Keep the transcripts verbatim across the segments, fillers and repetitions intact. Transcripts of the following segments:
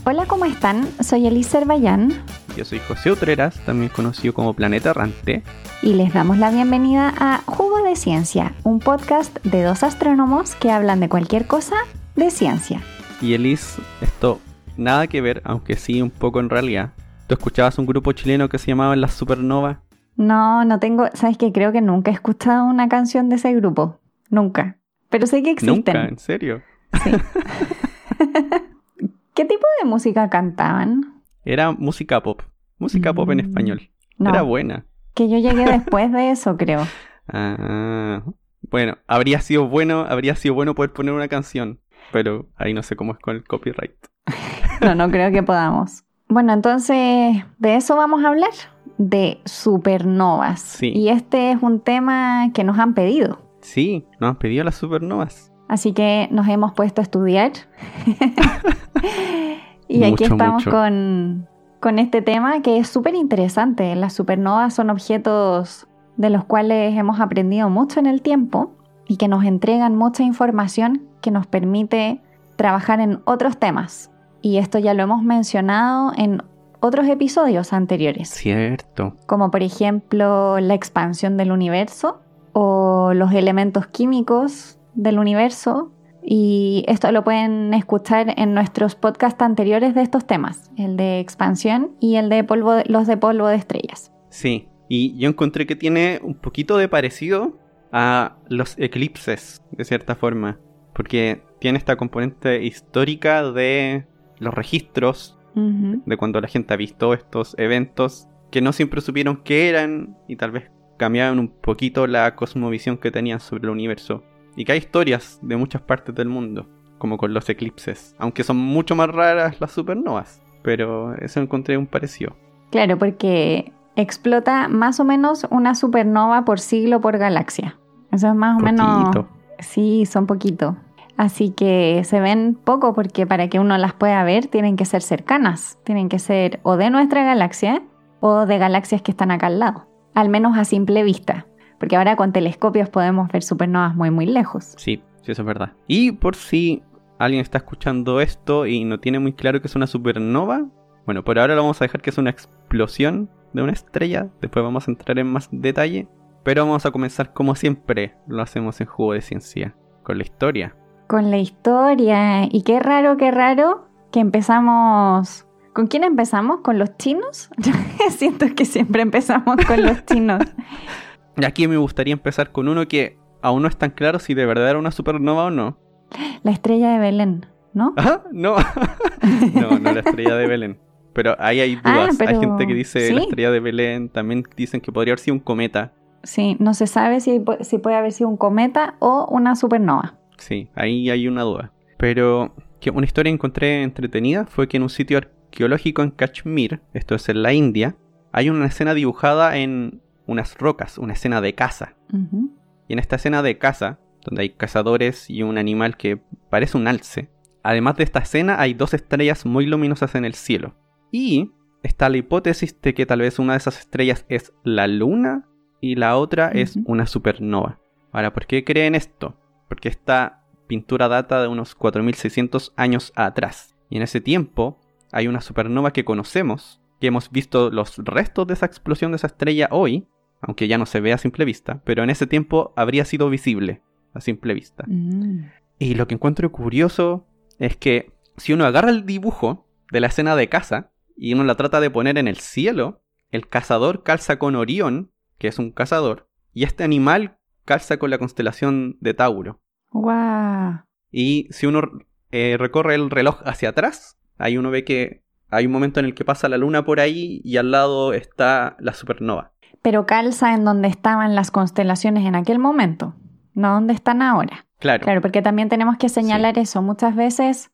Hola, ¿cómo están? Soy Elise Bayán. Yo soy José Utreras, también conocido como Planeta Errante. Y les damos la bienvenida a Jugo de Ciencia, un podcast de dos astrónomos que hablan de cualquier cosa de ciencia. Y Elise, esto nada que ver, aunque sí un poco en realidad. ¿Tú escuchabas un grupo chileno que se llamaba Las Supernovas? No, no tengo, ¿sabes qué? Creo que nunca he escuchado una canción de ese grupo. Nunca. Pero sé que existen. ¿Nunca? ¿En serio? Sí. ¿Qué tipo de música cantaban? Era música pop. Música mm, pop en español. No, era buena. Que yo llegué después de eso, creo. Ah, bueno, habría sido bueno, habría sido bueno poder poner una canción, pero ahí no sé cómo es con el copyright. No, no creo que podamos. Bueno, entonces de eso vamos a hablar, de supernovas. Sí. Y este es un tema que nos han pedido. Sí, nos han pedido las supernovas. Así que nos hemos puesto a estudiar. Y mucho, aquí estamos mucho. con, con este tema que es súper interesante. Las supernovas son objetos de los cuales hemos aprendido mucho en el tiempo y que nos entregan mucha información que nos permite trabajar en otros temas. Y esto ya lo hemos mencionado en otros episodios anteriores. Cierto. Como por ejemplo la expansión del universo o los elementos químicos del universo. Y esto lo pueden escuchar en nuestros podcasts anteriores de estos temas, el de expansión y el de polvo de, los de polvo de estrellas. Sí, y yo encontré que tiene un poquito de parecido a los eclipses, de cierta forma, porque tiene esta componente histórica de los registros, uh-huh. de cuando la gente ha visto estos eventos que no siempre supieron qué eran y tal vez cambiaban un poquito la cosmovisión que tenían sobre el universo. Y que hay historias de muchas partes del mundo, como con los eclipses, aunque son mucho más raras las supernovas, pero eso encontré un parecido. Claro, porque explota más o menos una supernova por siglo por galaxia. Eso es más o Poquito. menos... Sí, son poquito. Así que se ven poco porque para que uno las pueda ver tienen que ser cercanas. Tienen que ser o de nuestra galaxia o de galaxias que están acá al lado. Al menos a simple vista. Porque ahora con telescopios podemos ver supernovas muy muy lejos. Sí, sí, eso es verdad. Y por si alguien está escuchando esto y no tiene muy claro que es una supernova, bueno, por ahora lo vamos a dejar que es una explosión de una estrella. Después vamos a entrar en más detalle. Pero vamos a comenzar como siempre lo hacemos en Jugo de Ciencia, con la historia. Con la historia. Y qué raro, qué raro que empezamos... ¿Con quién empezamos? ¿Con los chinos? Siento que siempre empezamos con los chinos. Y aquí me gustaría empezar con uno que aún no es tan claro si de verdad era una supernova o no. La estrella de Belén, ¿no? ¿Ah? No. No, no la estrella de Belén. Pero ahí hay dudas. Ah, pero... Hay gente que dice ¿sí? La estrella de Belén. También dicen que podría haber sido un cometa. Sí, no se sabe si, si puede haber sido un cometa o una supernova. Sí, ahí hay una duda. Pero que una historia que encontré entretenida fue que en un sitio arqueológico en Kashmir, esto es en la India, hay una escena dibujada en unas rocas, una escena de caza. Uh-huh. Y en esta escena de caza, donde hay cazadores y un animal que parece un alce, además de esta escena hay dos estrellas muy luminosas en el cielo. Y está la hipótesis de que tal vez una de esas estrellas es la luna y la otra uh-huh. es una supernova. Ahora, ¿por qué creen esto? Porque esta pintura data de unos cuatro mil seiscientos años atrás. Y en ese tiempo hay una supernova que conocemos, que hemos visto los restos de esa explosión de esa estrella hoy, aunque ya no se ve a simple vista, pero en ese tiempo habría sido visible a simple vista. Mm. Y lo que encuentro curioso es que si uno agarra el dibujo de la escena de caza y uno la trata de poner en el cielo, el cazador calza con Orión, que es un cazador, y este animal calza con la constelación de Tauro. ¡Guau! Y si uno eh, recorre el reloj hacia atrás, ahí uno ve que hay un momento en el que pasa la luna por ahí y al lado está la supernova. Pero calza en donde estaban las constelaciones en aquel momento, no donde están ahora. Claro. Claro, porque también tenemos que señalar sí. eso. Muchas veces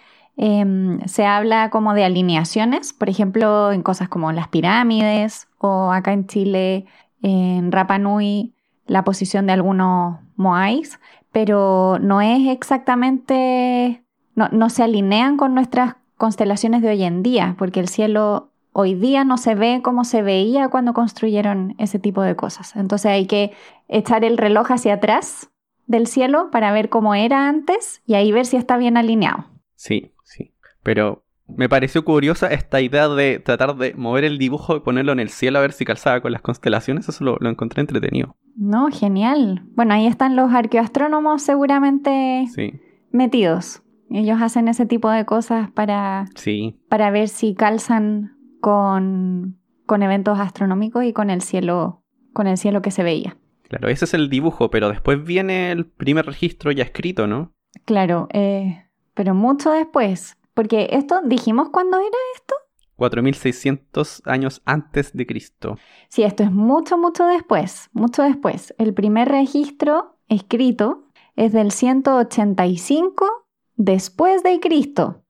eh, se habla como de alineaciones, por ejemplo, en cosas como las pirámides o acá en Chile, en Rapa Nui, la posición de algunos moais, pero no es exactamente, no, no se alinean con nuestras constelaciones de hoy en día, porque el cielo hoy día no se ve como se veía cuando construyeron ese tipo de cosas. Entonces hay que echar el reloj hacia atrás del cielo para ver cómo era antes y ahí ver si está bien alineado. Sí, sí. Pero Me pareció curiosa esta idea de tratar de mover el dibujo y ponerlo en el cielo a ver si calzaba con las constelaciones. Eso lo, lo encontré entretenido. No, genial. Bueno, ahí están los arqueoastrónomos seguramente Sí. metidos. Ellos hacen ese tipo de cosas para, Sí. para ver si calzan con, con eventos astronómicos y con el cielo, con el cielo que se veía. Claro, ese es el dibujo, pero después viene el primer registro ya escrito, ¿no? Claro, eh, pero mucho después. Porque esto, ¿dijimos cuándo era esto? cuatro mil seiscientos años antes de Cristo. Sí, esto es mucho, mucho después. Mucho después. El primer registro escrito es del ciento ochenta y cinco después de Cristo.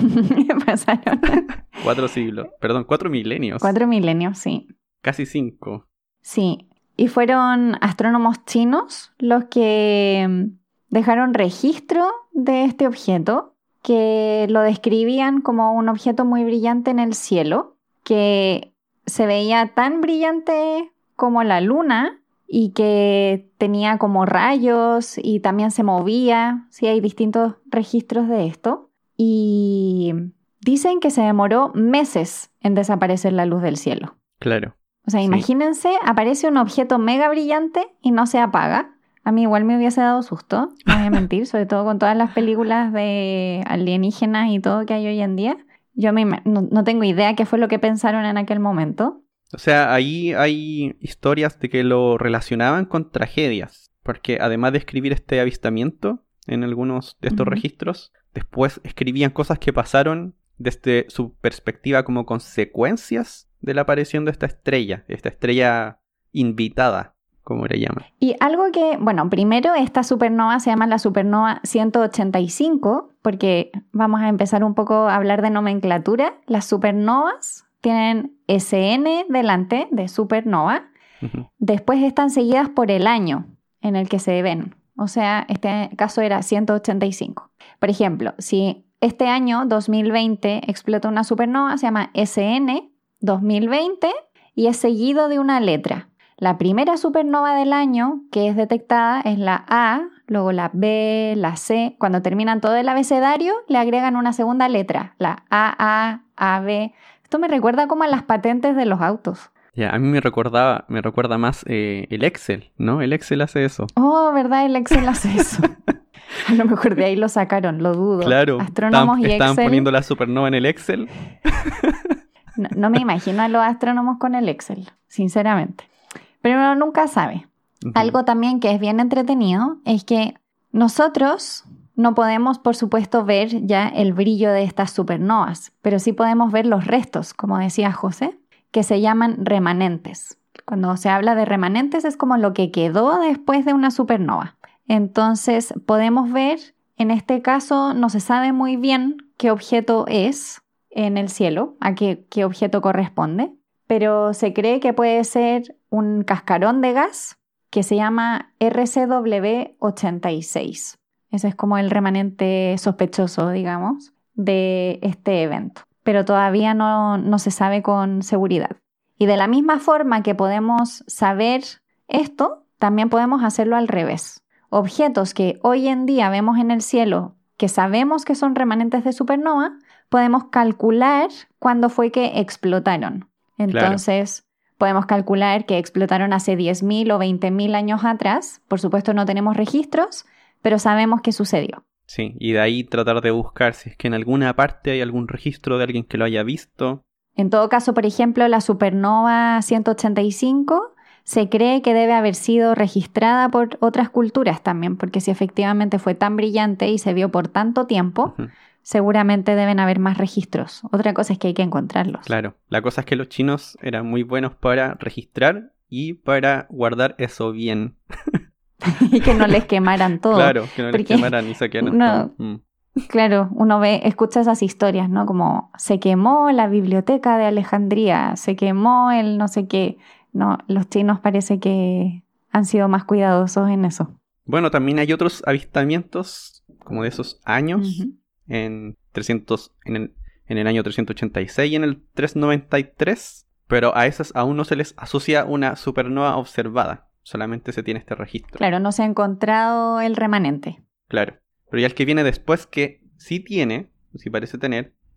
Pasaron Cuatro siglos. Perdón, cuatro milenios. cuatro milenios, sí. Casi cinco. Sí. Y fueron astrónomos chinos los que dejaron registro de este objeto, que lo describían como un objeto muy brillante en el cielo, que se veía tan brillante como la luna y que tenía como rayos y también se movía. Sí, hay distintos registros de esto. Y dicen que se demoró meses en desaparecer la luz del cielo. Claro. O sea, Sí. imagínense, aparece un objeto mega brillante y no se apaga. A mí igual me hubiese dado susto, no voy a mentir, sobre todo con todas las películas de alienígenas y todo que hay hoy en día. Yo me, no, no tengo idea qué fue lo que pensaron en aquel momento. O sea, ahí hay historias de que lo relacionaban con tragedias, porque además de escribir este avistamiento en algunos de estos Ujú. registros, después escribían cosas que pasaron desde su perspectiva como consecuencias de la aparición de esta estrella, esta estrella invitada, como le llaman. Y algo que, bueno, primero esta supernova se llama la supernova ciento ochenta y cinco, porque vamos a empezar un poco a hablar de nomenclatura. Las supernovas tienen ese ene delante de supernova. Ujú. Después están seguidas por el año en el que se ven. O sea, este caso era ciento ochenta y cinco. Por ejemplo, si este año, dos mil veinte, explota una supernova, se llama ese ene dos mil veinte y es seguido de una letra. La primera supernova del año que es detectada es la A, luego la B, la C. Cuando terminan todo el abecedario, le agregan una segunda letra, la A A, A B. Esto me recuerda como a las patentes de los autos. Ya, a mí me recordaba, me recuerda más eh, el Excel, ¿no? El Excel hace eso. Oh, ¿verdad? El Excel hace eso. A lo mejor de ahí lo sacaron, lo dudo. Claro, Astrónomos estaban, y estaban Excel. poniendo la supernova en el Excel. No, no me imagino a los astrónomos con el Excel, sinceramente. Pero uno nunca sabe. Ujú. Algo también que es bien entretenido es que nosotros no podemos, por supuesto, ver ya el brillo de estas supernovas, pero sí podemos ver los restos, como decía José, que se llaman remanentes. Cuando se habla de remanentes es como lo que quedó después de una supernova. Entonces podemos ver, en este caso no se sabe muy bien qué objeto es en el cielo, a qué, qué objeto corresponde, pero se cree que puede ser un cascarón de gas que se llama erre ce doble u ochenta y seis. Ese es como el remanente sospechoso, digamos, de este evento. Pero todavía no, no se sabe con seguridad. Y de la misma forma que podemos saber esto, también podemos hacerlo al revés. Objetos que hoy en día vemos en el cielo, que sabemos que son remanentes de supernova, podemos calcular cuándo fue que explotaron. Entonces, claro, podemos calcular que explotaron hace diez mil o veinte mil años atrás. Por supuesto, no tenemos registros, pero sabemos qué sucedió. Sí, y de ahí tratar de buscar si es que en alguna parte hay algún registro de alguien que lo haya visto. En todo caso, por ejemplo, la supernova ciento ochenta y cinco se cree que debe haber sido registrada por otras culturas también, porque si efectivamente fue tan brillante y se vio por tanto tiempo, uh-huh, seguramente deben haber más registros. Otra cosa es que hay que encontrarlos. Claro, la cosa es que los chinos eran muy buenos para registrar y para guardar eso bien. Y que no les quemaran todo. Claro, que no les quemaran y saquearan uno, todo. Mm. Claro, uno ve, escucha esas historias, ¿no? Como se quemó la biblioteca de Alejandría, se quemó el no sé qué. No, los chinos parece que han sido más cuidadosos en eso. Bueno, también hay otros avistamientos como de esos años, uh-huh, en trescientos, en el, en el año trescientos ochenta y seis y en el trescientos noventa y tres, pero a esas aún no se les asocia una supernova observada. Solamente se tiene este registro. Claro, no se ha encontrado el remanente. Claro. Pero ya el que viene después, que sí tiene, sí parece tener,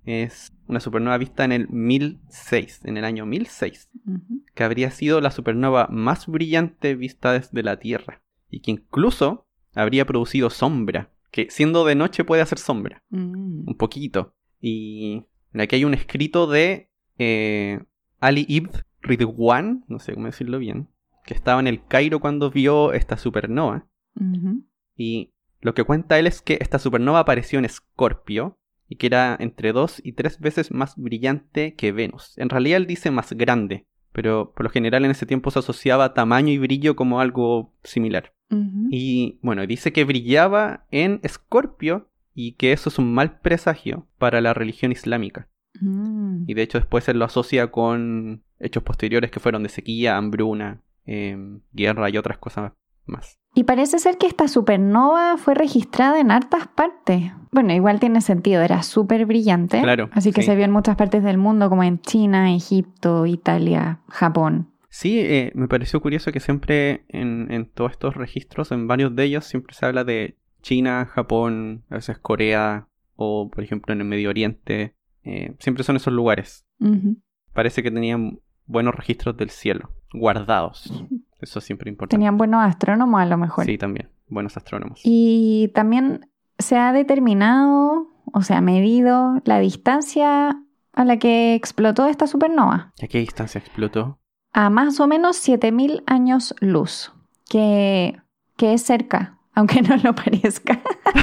es una supernova vista en el mil seis, en el año mil seis, Ujú. que habría sido la supernova más brillante vista desde la Tierra, y que incluso habría producido sombra, que siendo de noche puede hacer sombra, Mm. un poquito. Y aquí hay un escrito de eh, Ali ibn Ridwan, no sé cómo decirlo bien, que estaba en el Cairo cuando vio esta supernova. Ujú. Y lo que cuenta él es que esta supernova apareció en Escorpio y que era entre dos y tres veces más brillante que Venus. En realidad él dice más grande, pero por lo general en ese tiempo se asociaba tamaño y brillo como algo similar. Ujú. Y bueno, dice que brillaba en Escorpio y que eso es un mal presagio para la religión islámica. Mm. Y de hecho después él lo asocia con hechos posteriores que fueron de sequía, hambruna, eh, guerra y otras cosas más. Y parece ser que esta supernova fue registrada en hartas partes. Bueno, igual tiene sentido, era súper brillante. Claro, Así que sí. se vio en muchas partes del mundo, como en China, Egipto, Italia, Japón. Sí, eh, me pareció curioso que siempre en, en todos estos registros, en varios de ellos, siempre se habla de China, Japón, a veces Corea o, por ejemplo, en el Medio Oriente. Eh, siempre son esos lugares. Ujú. Parece que tenían buenos registros del cielo, guardados. Eso es siempre importante. Tenían buenos astrónomos a lo mejor. Sí, también, buenos astrónomos. Y también se ha determinado, o se ha medido la distancia a la que explotó esta supernova. ¿Y a qué distancia explotó? A más o menos siete mil años luz, que, que es cerca, aunque no lo parezca.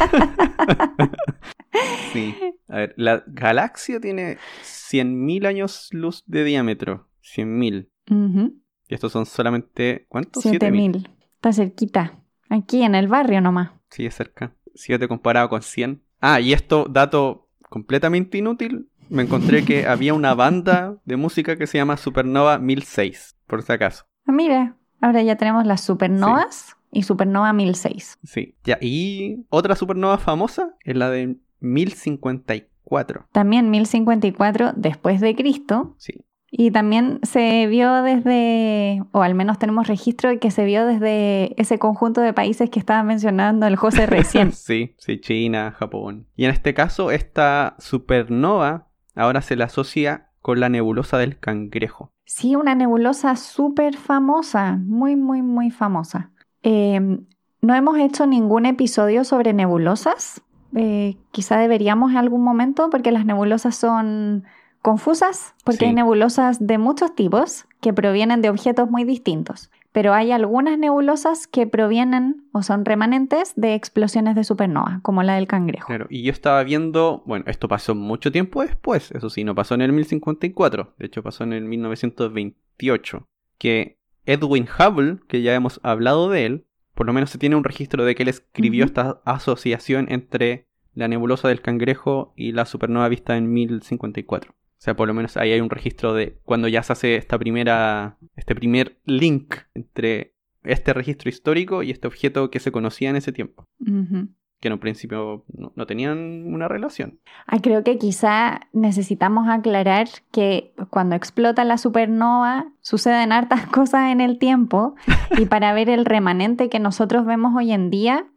Sí. A ver, la galaxia tiene cien mil años luz de diámetro. cien mil. Ujú. Y estos son solamente, ¿cuántos? siete mil. Está cerquita. Aquí en el barrio nomás. Sí, es cerca. siete comparado con cien. Ah, y esto, dato completamente inútil. Me encontré que había una banda de música que se llama Supernova mil seis, por si acaso. Ah, mira, ahora ya tenemos las supernovas y supernova mil seis. Sí. Ya, y otra supernova famosa es la de mil cincuenta y cuatro. También mil cincuenta y cuatro después de Cristo. Sí. Y también se vio desde, o al menos tenemos registro de que se vio desde ese conjunto de países que estaba mencionando el José recién. Sí, sí, China, Japón. Y en este caso, esta supernova ahora se la asocia con la nebulosa del Cangrejo. Sí, una nebulosa súper famosa, muy, muy, muy famosa. Eh, no hemos hecho ningún episodio sobre nebulosas. Eh, quizá deberíamos en algún momento, porque las nebulosas son confusas, porque Sí. hay nebulosas de muchos tipos que provienen de objetos muy distintos. Pero hay algunas nebulosas que provienen o son remanentes de explosiones de supernova, como la del Cangrejo. Claro, y yo estaba viendo, bueno, esto pasó mucho tiempo después, eso sí, no pasó en el mil cincuenta y cuatro, de hecho pasó en el mil novecientos veintiocho, que Edwin Hubble, que ya hemos hablado de él, por lo menos se tiene un registro de que él escribió Ujú. esta asociación entre la nebulosa del Cangrejo y la supernova vista en mil cincuenta y cuatro. O sea, por lo menos ahí hay un registro de cuando ya se hace esta primera, este primer link entre este registro histórico y este objeto que se conocía en ese tiempo. Ujú. Que en un principio no, no tenían una relación. Ah, creo que quizá necesitamos aclarar que cuando explota la supernova suceden hartas cosas en el tiempo y para ver el remanente que nosotros vemos hoy en día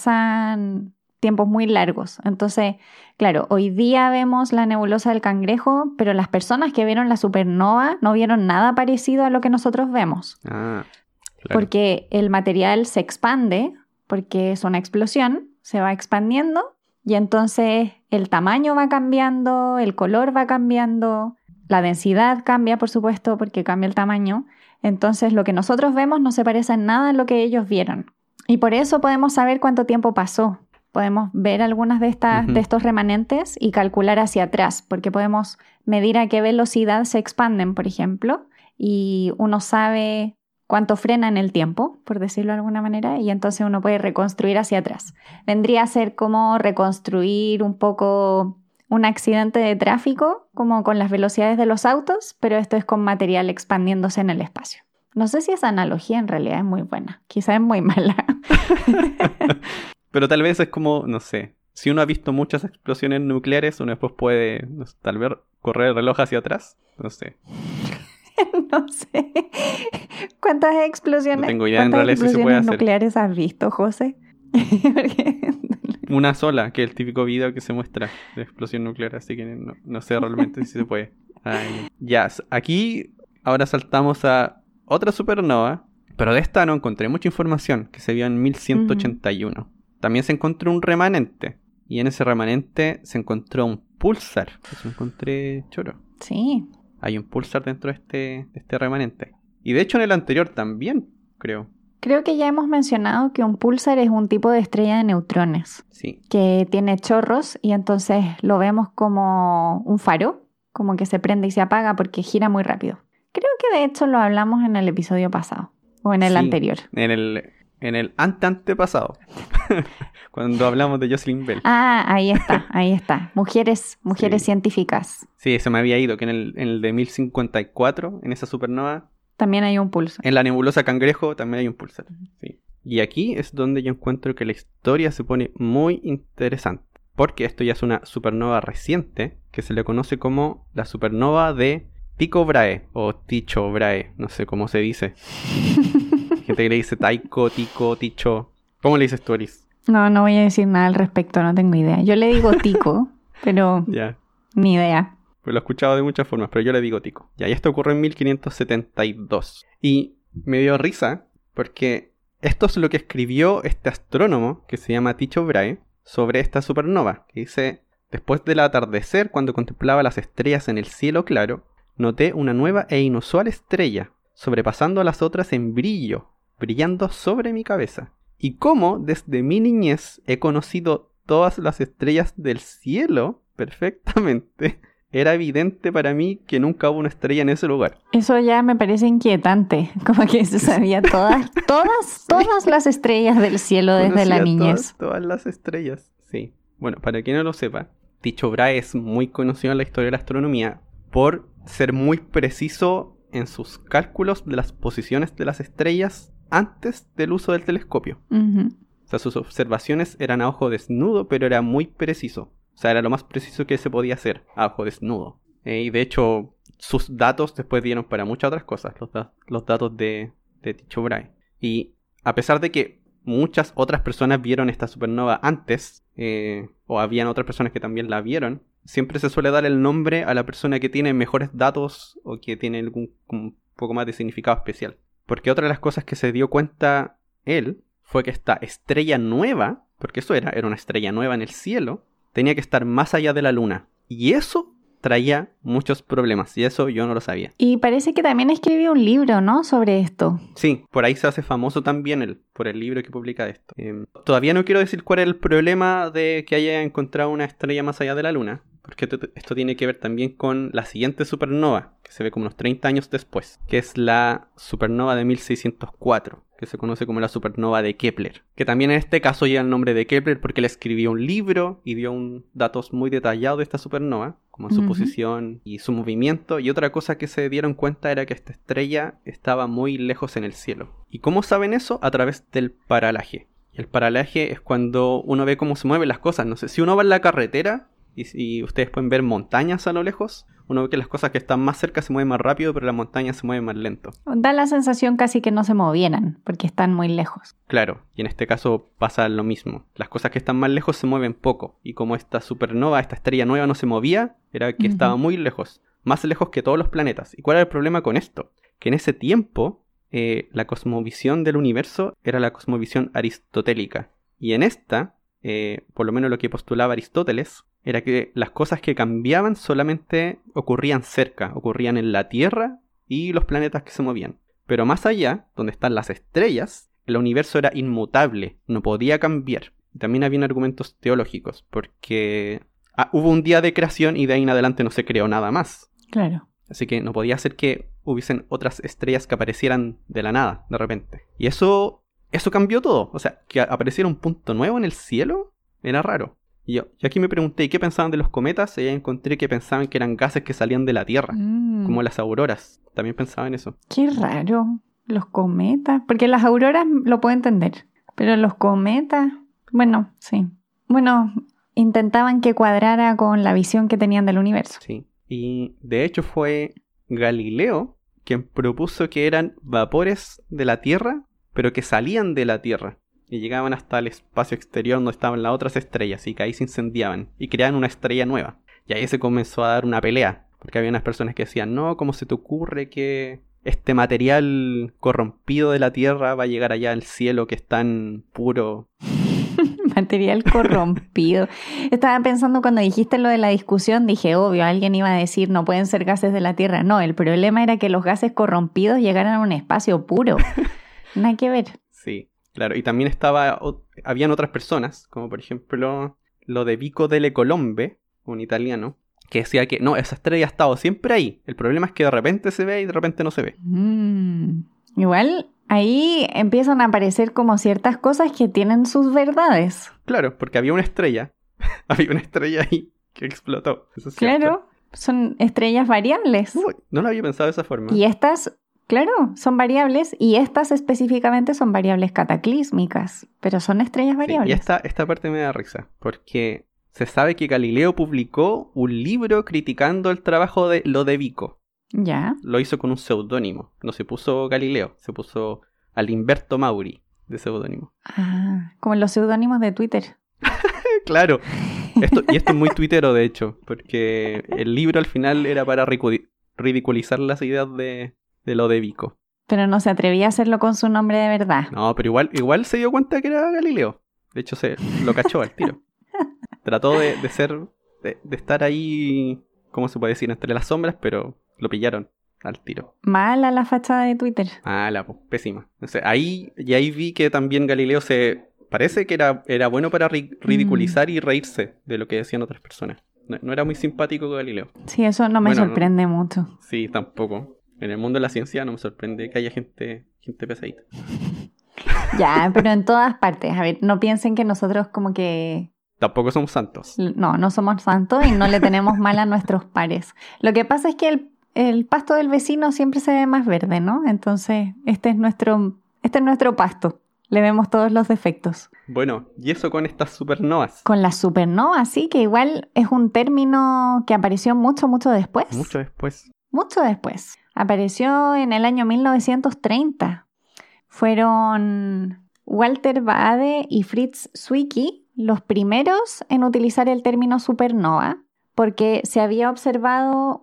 pasan tiempos muy largos. Entonces, claro, hoy día vemos la nebulosa del Cangrejo, pero las personas que vieron la supernova no vieron nada parecido a lo que nosotros vemos. Ah, claro. Porque el material se expande, porque es una explosión, se va expandiendo y entonces el tamaño va cambiando, el color va cambiando, la densidad cambia, por supuesto, porque cambia el tamaño. Entonces lo que nosotros vemos no se parece en nada a lo que ellos vieron. Y por eso podemos saber cuánto tiempo pasó. Podemos ver algunas de, estas, Ujú. de estos remanentes y calcular hacia atrás, porque podemos medir a qué velocidad se expanden, por ejemplo, y uno sabe cuánto frena en el tiempo, por decirlo de alguna manera, y entonces uno puede reconstruir hacia atrás. Vendría a ser como reconstruir un poco un accidente de tráfico, como con las velocidades de los autos, pero esto es con material expandiéndose en el espacio. No sé si esa analogía en realidad es muy buena, quizá es muy mala. Pero tal vez es como, no sé, si uno ha visto muchas explosiones nucleares, uno después puede, no sé, tal vez correr el reloj hacia atrás, no sé. No sé. ¿Cuántas explosiones, No tengo idea en cuántas realidad si se puede explosiones hacer. nucleares has visto, José? Porque Una sola, que es el típico video que se muestra de explosión nuclear, así que no, no sé realmente si se puede. Ay, ya, aquí ahora saltamos a otra supernova, pero de esta no encontré mucha información, que se vio en mil ciento ochenta y uno. Uh-huh. También se encontró un remanente, y en ese remanente se encontró un púlsar. Eso encontré choro. Sí. Hay un púlsar dentro de este, de este remanente. Y de hecho en el anterior también, creo. Creo que ya hemos mencionado que un púlsar es un tipo de estrella de neutrones. Sí. Que tiene chorros y entonces lo vemos como un faro, como que se prende y se apaga porque gira muy rápido. Creo que de hecho lo hablamos en el episodio pasado, o en el sí, anterior. En el, en el ante antepasado, cuando hablamos de Jocelyn Bell. Ah, ahí está, ahí está. Mujeres, mujeres sí. científicas. Sí, se me había ido, que en el, en el de mil cincuenta y cuatro, en esa supernova, también hay un pulsar. En la nebulosa Cangrejo también hay un pulsar. Sí. Y aquí es donde yo encuentro que la historia se pone muy interesante. Porque esto ya es una supernova reciente que se le conoce como la supernova de Tycho Brahe o Tycho Brahe, no sé cómo se dice. Gente que le dice Taiko, Tico, Ticho. ¿Cómo le dices tú, Elis? No, no voy a decir nada al respecto, no tengo idea. Yo le digo Tico, pero ya. Ni idea. Pues lo he escuchado de muchas formas, pero yo le digo Tico. Ya, y esto ocurre en mil quinientos setenta y dos. Y me dio risa porque esto es lo que escribió este astrónomo que se llama Tycho Brahe sobre esta supernova. Que dice: después del atardecer, cuando contemplaba las estrellas en el cielo claro, noté una nueva e inusual estrella, sobrepasando a las otras en brillo, brillando sobre mi cabeza. Y cómo desde mi niñez he conocido todas las estrellas del cielo perfectamente, era evidente para mí que nunca hubo una estrella en ese lugar. Eso ya me parece inquietante, como que se sabía todas, todas, todas las estrellas del cielo desde Conocía la niñez. Todas, todas las estrellas, sí. Bueno, para quien no lo sepa, Tycho Brahe es muy conocido en la historia de la astronomía por ser muy preciso en sus cálculos de las posiciones de las estrellas antes del uso del telescopio. Uh-huh. O sea, sus observaciones eran a ojo desnudo, pero era muy preciso. O sea, era lo más preciso que se podía hacer a ojo desnudo. Eh, y de hecho, sus datos después dieron para muchas otras cosas, los, da- los datos de, de Tycho Brahe. Y a pesar de que muchas otras personas vieron esta supernova antes, eh, o habían otras personas que también la vieron, siempre se suele dar el nombre a la persona que tiene mejores datos o que tiene algún un poco más de significado especial. Porque otra de las cosas que se dio cuenta él fue que esta estrella nueva, porque eso era, era una estrella nueva en el cielo, tenía que estar más allá de la luna. Y eso traía muchos problemas. Y eso yo no lo sabía. Y parece que también escribió un libro, ¿no? Sobre esto. Sí, por ahí se hace famoso también él, por el libro que publica esto. Eh, todavía no quiero decir cuál es el problema de que haya encontrado una estrella más allá de la luna. Porque esto, esto tiene que ver también con la siguiente supernova, que se ve como unos treinta años después. Que es la supernova de mil seiscientos cuatro. Que se conoce como la supernova de Kepler, que también en este caso lleva el nombre de Kepler porque él escribió un libro y dio un, datos muy detallados de esta supernova, como su uh-huh. posición y su movimiento. Y otra cosa que se dieron cuenta era que esta estrella estaba muy lejos en el cielo. ¿Y cómo saben eso? A través del paralaje. Y el paralaje es cuando uno ve cómo se mueven las cosas. No sé, si uno va en la carretera y, y ustedes pueden ver montañas a lo lejos, uno ve que las cosas que están más cerca se mueven más rápido, pero las montañas se mueven más lento. Da la sensación casi que no se movieran, porque están muy lejos. Claro, y en este caso pasa lo mismo. Las cosas que están más lejos se mueven poco. Y como esta supernova, esta estrella nueva no se movía, era que uh-huh. estaba muy lejos. Más lejos que todos los planetas. ¿Y cuál era el problema con esto? Que en ese tiempo, eh, la cosmovisión del universo era la cosmovisión aristotélica. Y en esta, eh, por lo menos lo que postulaba Aristóteles, era que las cosas que cambiaban solamente ocurrían cerca, ocurrían en la Tierra y los planetas que se movían. Pero más allá, donde están las estrellas, el universo era inmutable, no podía cambiar. Y también habían argumentos teológicos, porque ah, hubo un día de creación y de ahí en adelante no se creó nada más. Claro. Así que no podía ser que hubiesen otras estrellas que aparecieran de la nada, de repente. Y eso, eso cambió todo. O sea, que apareciera un punto nuevo en el cielo era raro. Y yo, yo aquí me pregunté qué pensaban de los cometas y ya encontré que pensaban que eran gases que salían de la Tierra, mm. como las auroras. También pensaban eso. Qué raro, los cometas. Porque las auroras lo puedo entender, pero los cometas, bueno, sí. Bueno, intentaban que cuadrara con la visión que tenían del universo. Sí, y de hecho fue Galileo quien propuso que eran vapores de la Tierra, pero que salían de la Tierra. y llegaban hasta el espacio exterior donde estaban las otras estrellas y que ahí se incendiaban y creaban una estrella nueva. Y ahí se comenzó a dar una pelea, porque había unas personas que decían, no, ¿cómo se te ocurre que este material corrompido de la Tierra va a llegar allá al cielo que es tan puro? Material corrompido. Estaba pensando cuando dijiste lo de la discusión, dije, obvio, alguien iba a decir no pueden ser gases de la Tierra. No, el problema era que los gases corrompidos llegaran a un espacio puro. Nada que ver. Sí, claro. Y también estaba, o, habían otras personas, como por ejemplo lo de Vico delle Colombe, un italiano, que decía que no, esa estrella ha estado siempre ahí. El problema es que de repente se ve y de repente no se ve. Mm, igual... Ahí empiezan a aparecer como ciertas cosas que tienen sus verdades. Claro, porque había una estrella. había una estrella ahí que explotó. Eso es claro, cierto. Son estrellas variables. Uy, no lo había pensado de esa forma. Y estas, claro, son variables. Y estas específicamente son variables cataclísmicas. Pero son estrellas variables. Sí, y esta, esta parte me da risa. Porque se sabe que Galileo publicó un libro criticando el trabajo de lo de Vico. Ya. Lo hizo con un seudónimo. No se puso Galileo, se puso Alimberto Mauri de seudónimo. Ah, como los seudónimos de Twitter. Claro. Esto, y esto es muy tuitero, de hecho, porque el libro al final era para ricu- ridiculizar las ideas de, de lo de Vico. Pero no se atrevía a hacerlo con su nombre de verdad. No, pero igual, igual se dio cuenta que era Galileo. De hecho, se lo cachó al tiro. Trató de, de ser, de, de estar ahí, ¿cómo se puede decir? Entre las sombras, pero... Lo pillaron al tiro. Mala la fachada de Twitter. Mala, pues, pésima. O sea, ahí, y ahí vi que también Galileo se... Parece que era, era bueno para ri- ridiculizar mm. y reírse de lo que decían otras personas. No, no era muy simpático Galileo. Sí, eso no me bueno, sorprende no, mucho. Sí, tampoco. En el mundo de la ciencia no me sorprende que haya gente, gente pesadita. Ya, pero en todas partes. A ver, no piensen que nosotros como que... Tampoco somos santos. No, no somos santos y no le tenemos mal a nuestros pares. Lo que pasa es que el El pasto del vecino siempre se ve más verde, ¿no? Entonces, este es nuestro, este es nuestro pasto. Le vemos todos los defectos. Bueno, ¿y eso con estas supernovas? Con las supernovas, sí, que igual es un término que apareció mucho, mucho después. Mucho después. Mucho después. Apareció en el año mil novecientos treinta. Fueron Walter Baade y Fritz Zwicky los primeros en utilizar el término supernova, porque se había observado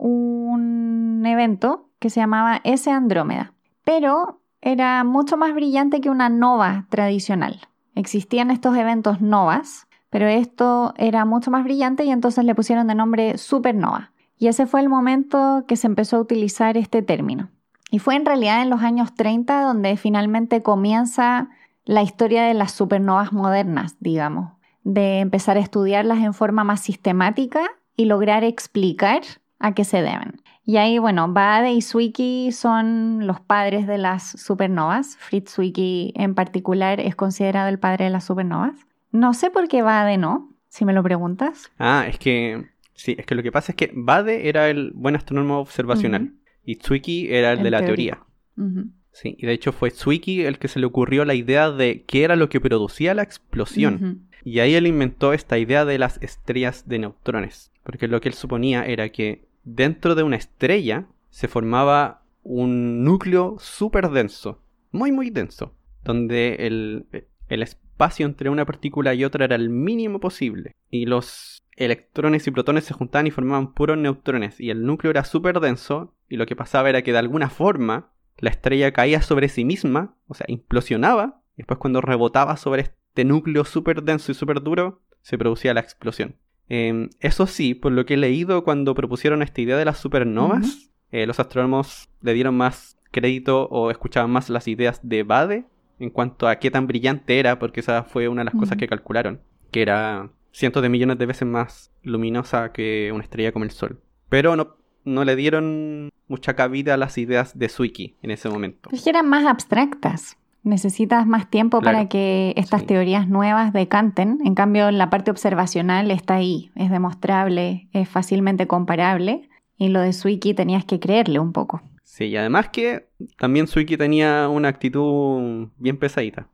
un evento que se llamaba S Andrómeda, pero era mucho más brillante que una nova tradicional. Existían estos eventos novas, pero esto era mucho más brillante y entonces le pusieron de nombre supernova. Y ese fue el momento que se empezó a utilizar este término. Y fue en realidad en los años treinta donde finalmente comienza la historia de las supernovas modernas, digamos, de empezar a estudiarlas en forma más sistemática y lograr explicar a qué se deben. Y ahí, bueno, Baade y Zwicky son los padres de las supernovas. Fritz Zwicky en particular es considerado el padre de las supernovas. No sé por qué Baade no, si me lo preguntas. Ah, es que sí, es que lo que pasa es que Baade era el buen astrónomo observacional uh-huh. y Zwicky era el, el de la teórico. teoría. Uh-huh. Sí, y de hecho fue Zwicky el que se le ocurrió la idea de qué era lo que producía la explosión. Uh-huh. Y ahí él inventó esta idea de las estrellas de neutrones. Porque lo que él suponía era que dentro de una estrella se formaba un núcleo súper denso, muy muy denso, donde el, el espacio entre una partícula y otra era el mínimo posible. Y los electrones y protones se juntaban y formaban puros neutrones. Y el núcleo era súper denso y lo que pasaba era que de alguna forma la estrella caía sobre sí misma, o sea, implosionaba. Y después cuando rebotaba sobre este núcleo súper denso y súper duro, se producía la explosión. Eh, eso sí, por lo que he leído cuando propusieron esta idea de las supernovas, uh-huh. eh, los astrónomos le dieron más crédito o escuchaban más las ideas de Baade en cuanto a qué tan brillante era, porque esa fue una de las uh-huh. cosas que calcularon, que era cientos de millones de veces más luminosa que una estrella como el Sol. Pero no, no le dieron mucha cabida a las ideas de Zwicky en ese momento. Pues eran más abstractas. Necesitas más tiempo claro. para que estas sí. teorías nuevas decanten. En cambio, la parte observacional está ahí, es demostrable, es fácilmente comparable. Y lo de Zwicky tenías que creerle un poco. Sí, y además que también Zwicky tenía una actitud bien pesadita.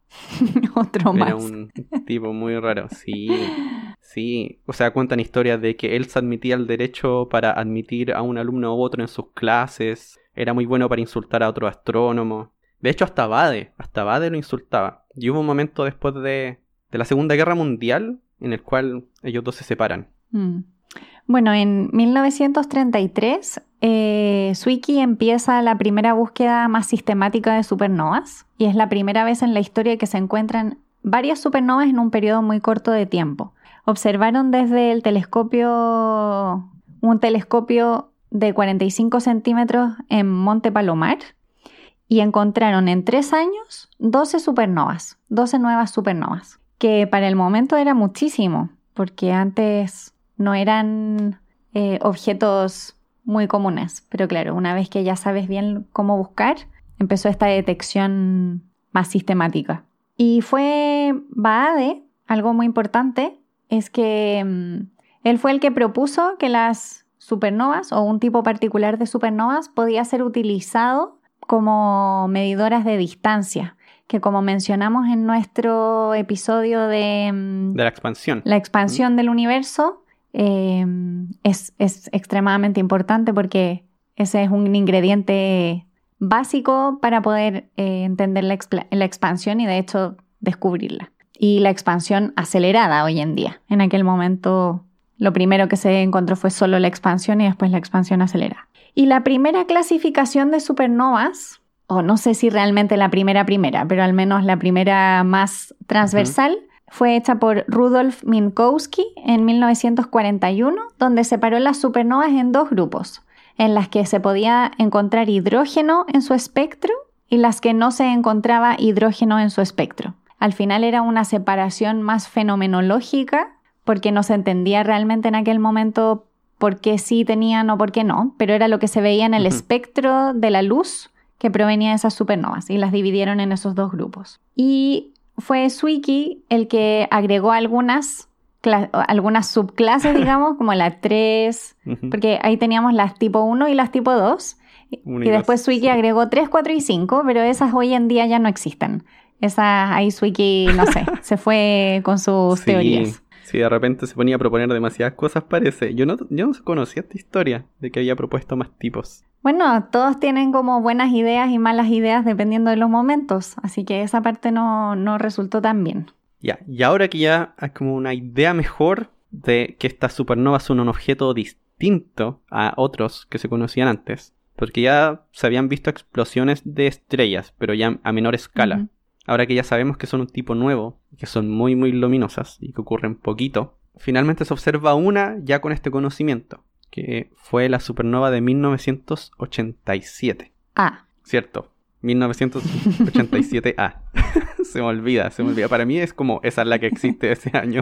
Otro más. Era un tipo muy raro, sí. Sí, o sea, cuentan historias de que él se admitía el derecho para admitir a un alumno u otro en sus clases. Era muy bueno para insultar a otro astrónomo. De hecho, hasta Bade, hasta Bade lo insultaba. Y hubo un momento después de, de la Segunda Guerra Mundial en el cual ellos dos se separan. Mm. Bueno, en mil novecientos treinta y tres, eh, Zwicky empieza la primera búsqueda más sistemática de supernovas y es la primera vez en la historia que se encuentran varias supernovas en un periodo muy corto de tiempo. Observaron desde el telescopio, un telescopio de cuarenta y cinco centímetros en Monte Palomar y encontraron en tres años doce supernovas, doce nuevas supernovas, que para el momento era muchísimo, porque antes no eran eh, objetos muy comunes. Pero claro, una vez que ya sabes bien cómo buscar, empezó esta detección más sistemática. Y fue Baade, algo muy importante, es que um, él fue el que propuso que las supernovas o un tipo particular de supernovas podía ser utilizado como medidoras de distancia, que como mencionamos en nuestro episodio de, um, de la expansión, la expansión mm. del universo, eh, es, es extremadamente importante porque ese es un ingrediente básico para poder eh, entender la, exp- la expansión y de hecho descubrirla. Y la expansión acelerada hoy en día. En aquel momento lo primero que se encontró fue solo la expansión y después la expansión acelerada. Y la primera clasificación de supernovas, o no sé si realmente la primera primera, pero al menos la primera más transversal, uh-huh. fue hecha por Rudolf Minkowski en mil novecientos cuarenta y uno, donde separó las supernovas en dos grupos, en las que se podía encontrar hidrógeno en su espectro y las que no se encontraba hidrógeno en su espectro. Al final era una separación más fenomenológica, porque no se entendía realmente en aquel momento por qué sí tenían o por qué no, pero era lo que se veía en el uh-huh. espectro de la luz que provenía de esas supernovas, y las dividieron en esos dos grupos. Y fue Zwicky el que agregó algunas, cla- algunas subclases, digamos, como la tres, uh-huh. porque ahí teníamos las tipo uno y las tipo dos, uno y, y después Zwicky sí. agregó tres, cuatro y cinco, pero esas hoy en día ya no existen. Esas, ahí Zwicky, no sé, se fue con sus sí, teorías. Sí, de repente se ponía a proponer demasiadas cosas, parece. Yo no, yo no conocía esta historia de que había propuesto más tipos. Bueno, todos tienen como buenas ideas y malas ideas dependiendo de los momentos, así que esa parte no, no resultó tan bien. Ya, y ahora que ya hay como una idea mejor de que estas supernovas son un objeto distinto a otros que se conocían antes, porque ya se habían visto explosiones de estrellas, pero ya a menor escala. Uh-huh. Ahora que ya sabemos que son un tipo nuevo, que son muy muy luminosas y que ocurren poquito, finalmente se observa una ya con este conocimiento, que fue la supernova de mil novecientos ochenta y siete. Ah. Cierto, mil novecientos ochenta y siete A. Se me olvida, se me olvida. Para mí es como, esa es la que existe ese año.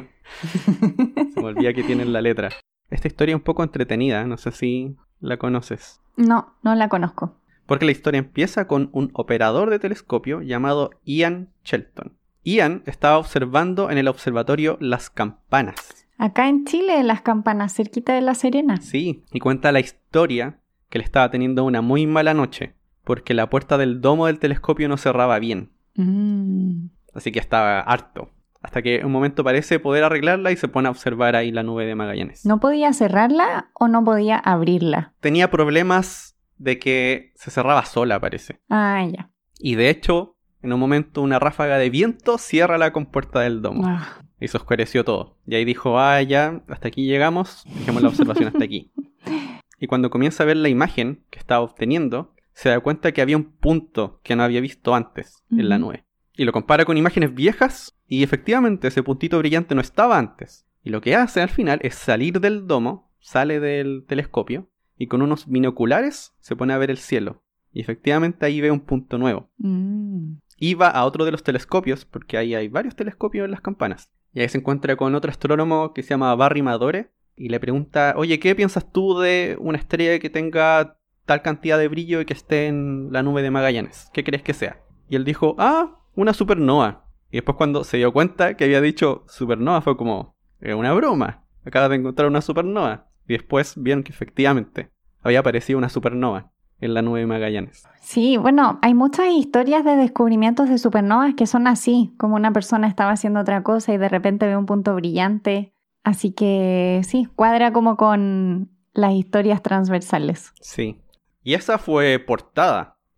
Se me olvida que tienen la letra. Esta historia es un poco entretenida, no sé si la conoces. No, no la conozco. Porque la historia empieza con un operador de telescopio llamado Ian Shelton. Ian estaba observando en el observatorio Las Campanas. Acá en Chile, Las Campanas, cerquita de La Serena. Sí, y cuenta la historia que le estaba teniendo una muy mala noche, porque la puerta del domo del telescopio no cerraba bien. Mm. Así que estaba harto. Hasta que un momento parece poder arreglarla y se pone a observar ahí la nube de Magallanes. ¿No podía cerrarla o no podía abrirla? Tenía problemas de que se cerraba sola, parece. Ah, ya. Y de hecho, en un momento una ráfaga de viento cierra la compuerta del domo. Ah. Y se oscureció todo. Y ahí dijo, ah, ya, hasta aquí llegamos, dejemos la observación hasta aquí. Y cuando comienza a ver la imagen que estaba obteniendo, se da cuenta que había un punto que no había visto antes uh-huh. en la nube. Y lo compara con imágenes viejas, y efectivamente ese puntito brillante no estaba antes. Y lo que hace al final es salir del domo, sale del telescopio, y con unos binoculares se pone a ver el cielo. Y efectivamente ahí ve un punto nuevo. Mm. Y va a otro de los telescopios, porque ahí hay varios telescopios en Las Campanas. Y ahí se encuentra con otro astrónomo que se llama Barry Madore. Y le pregunta, oye, ¿qué piensas tú de una estrella que tenga tal cantidad de brillo y que esté en la nube de Magallanes? ¿Qué crees que sea? Y él dijo, ah, una supernova. Y después cuando se dio cuenta que había dicho supernova fue como, es una broma. Acabas de encontrar una supernova. Y después vieron que efectivamente había aparecido una supernova en la nube de Magallanes. Sí, bueno, hay muchas historias de descubrimientos de supernovas que son así, como una persona estaba haciendo otra cosa y de repente ve un punto brillante. Así que sí, cuadra como con las historias transversales. Sí. Y esa fue portada,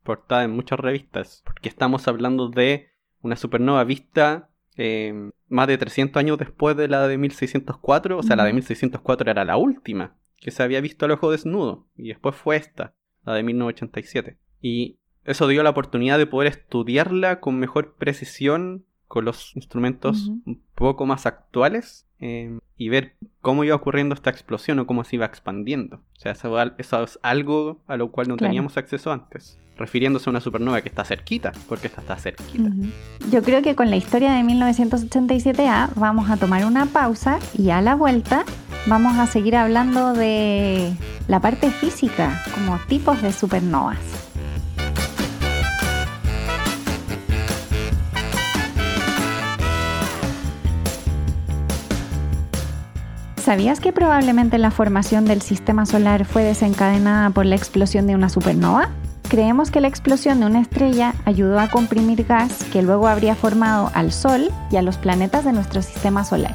portada en muchas revistas, porque estamos hablando de una supernova vista eh, más de trescientos años después de la de mil seiscientos cuatro, o sea, la de mil seiscientos cuatro era la última que se había visto al ojo desnudo, y después fue esta, la de mil novecientos ochenta y siete. Y eso dio la oportunidad de poder estudiarla con mejor precisión, con los instrumentos uh-huh. un poco más actuales, eh, y ver cómo iba ocurriendo esta explosión o cómo se iba expandiendo. O sea, eso, eso es algo a lo cual no claro. teníamos acceso antes. Refiriéndose a una supernova que está cerquita, porque esta está cerquita. Uh-huh. Yo creo que con la historia de mil novecientos ochenta y siete A vamos a tomar una pausa y a la vuelta vamos a seguir hablando de la parte física, como tipos de supernovas. ¿Sabías que probablemente la formación del sistema solar fue desencadenada por la explosión de una supernova? Creemos que la explosión de una estrella ayudó a comprimir gas que luego habría formado al Sol y a los planetas de nuestro sistema solar.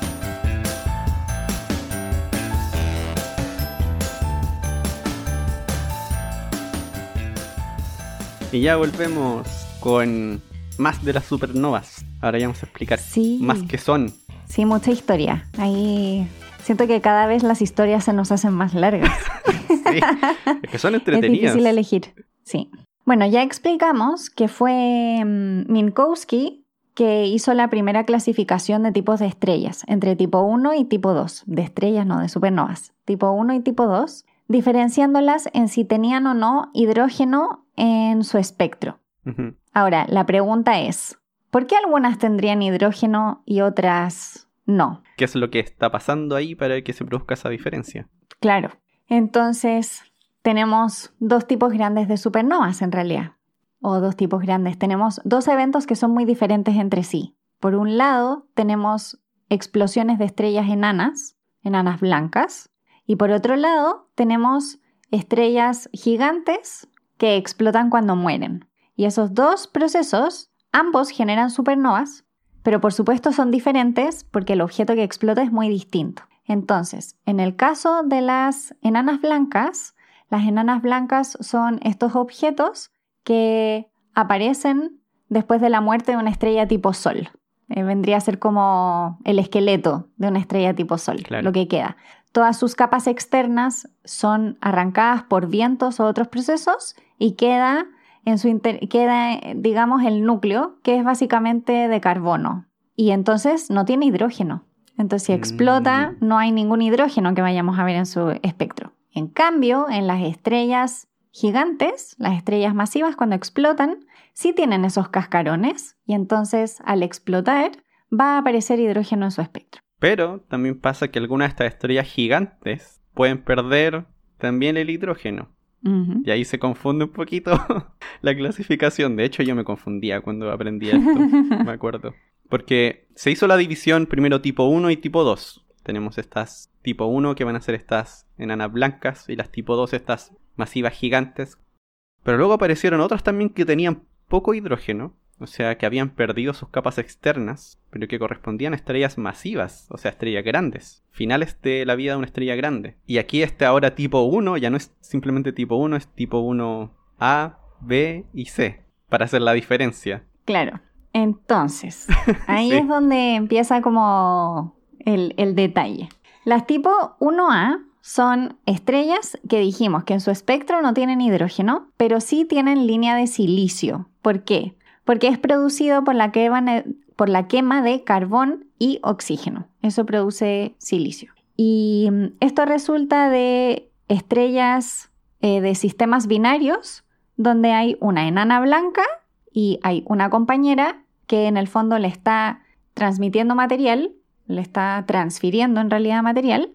Y ya volvemos con más de las supernovas. Ahora ya vamos a explicar sí. más qué son. Sí, mucha historia. Ahí siento que cada vez las historias se nos hacen más largas. Sí, es que son entretenidas. Es difícil elegir, sí. Bueno, ya explicamos que fue Minkowski que hizo la primera clasificación de tipos de estrellas, entre tipo uno y tipo dos, de estrellas, no de supernovas, tipo uno y tipo dos, diferenciándolas en si tenían o no hidrógeno en su espectro. Uh-huh. Ahora, la pregunta es, ¿por qué algunas tendrían hidrógeno y otras no? ¿Qué es lo que está pasando ahí para que se produzca esa diferencia? Claro. Entonces, tenemos dos tipos grandes de supernovas en realidad. O dos tipos grandes. Tenemos dos eventos que son muy diferentes entre sí. Por un lado, tenemos explosiones de estrellas enanas, enanas blancas. Y por otro lado, tenemos estrellas gigantes que explotan cuando mueren. Y esos dos procesos, ambos generan supernovas, pero por supuesto son diferentes porque el objeto que explota es muy distinto. Entonces, en el caso de las enanas blancas, las enanas blancas son estos objetos que aparecen después de la muerte de una estrella tipo Sol. Eh, vendría a ser como el esqueleto de una estrella tipo Sol, claro. Lo que queda. Todas sus capas externas son arrancadas por vientos o otros procesos y queda... En su inter- queda, digamos, el núcleo, que es básicamente de carbono. Y entonces no tiene hidrógeno. Entonces, si explota, no hay ningún hidrógeno que vayamos a ver en su espectro. En cambio, en las estrellas gigantes, las estrellas masivas, cuando explotan, sí tienen esos cascarones. Y entonces, al explotar, va a aparecer hidrógeno en su espectro. Pero también pasa que algunas de estas estrellas gigantes pueden perder también el hidrógeno. Uh-huh. Y ahí se confunde un poquito la clasificación. De hecho, yo me confundía cuando aprendí esto, me acuerdo. Porque se hizo la división primero tipo uno y tipo dos. Tenemos estas tipo uno que van a ser estas enanas blancas y las tipo dos estas masivas gigantes. Pero luego aparecieron otras también que tenían poco hidrógeno. O sea, que habían perdido sus capas externas, pero que correspondían a estrellas masivas, o sea, estrellas grandes, finales de la vida de una estrella grande. Y aquí este ahora tipo uno ya no es simplemente tipo uno, es tipo uno A, B y C, para hacer la diferencia. Claro, entonces, ahí sí. Es donde empieza como el, el detalle. Las tipo uno A son estrellas que dijimos que en su espectro no tienen hidrógeno, pero sí tienen línea de silicio. ¿Por qué? Porque es producido por la, quema, por la quema de carbón y oxígeno. Eso produce silicio. Y esto resulta de estrellas eh, de sistemas binarios donde hay una enana blanca y hay una compañera que en el fondo le está transmitiendo material, le está transfiriendo en realidad material,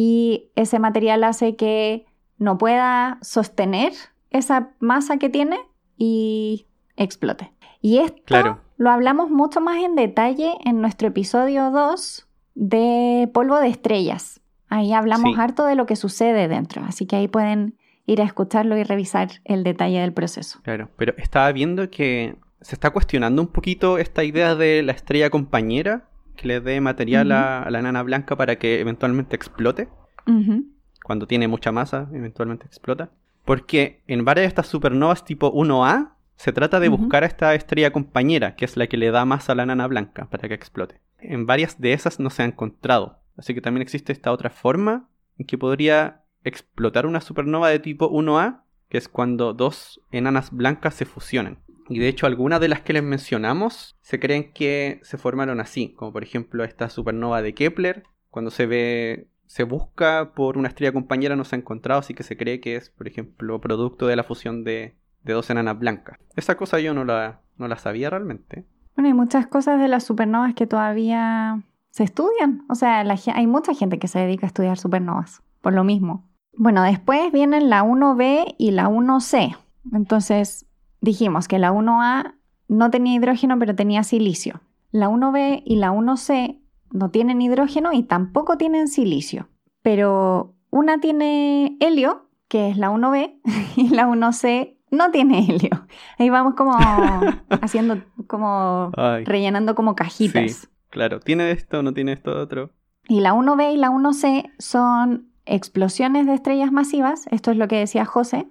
y ese material hace que no pueda sostener esa masa que tiene y explote. Y esto claro. Lo hablamos mucho más en detalle en nuestro episodio dos de polvo de estrellas. Ahí hablamos sí. harto de lo que sucede dentro, así que ahí pueden ir a escucharlo y revisar el detalle del proceso. Claro, pero estaba viendo que se está cuestionando un poquito esta idea de la estrella compañera que le dé material uh-huh. a, a la enana blanca para que eventualmente explote. Uh-huh. Cuando tiene mucha masa, eventualmente explota. Porque en varias de estas supernovas tipo uno A se trata de uh-huh. buscar a esta estrella compañera, que es la que le da masa a la enana blanca para que explote. En varias de esas no se ha encontrado. Así que también existe esta otra forma en que podría explotar una supernova de tipo uno A, que es cuando dos enanas blancas se fusionan. Y de hecho algunas de las que les mencionamos se creen que se formaron así, como por ejemplo esta supernova de Kepler. Cuando se ve, se busca por una estrella compañera no se ha encontrado, así que se cree que es, por ejemplo, producto de la fusión de, de dos enanas blancas. Esa cosa yo no la, no la sabía realmente. Bueno, hay muchas cosas de las supernovas que todavía se estudian. O sea, la, hay mucha gente que se dedica a estudiar supernovas, por lo mismo. Bueno, después vienen la uno B y la uno C. Entonces, dijimos que la uno A no tenía hidrógeno, pero tenía silicio. La uno B y la uno C no tienen hidrógeno y tampoco tienen silicio. Pero una tiene helio, que es la uno B, y la uno C no tiene helio. Ahí vamos como haciendo, como Ay, rellenando como cajitas. Sí, claro. ¿Tiene esto, no tiene esto otro? Y la uno B y la uno C son explosiones de estrellas masivas, esto es lo que decía José,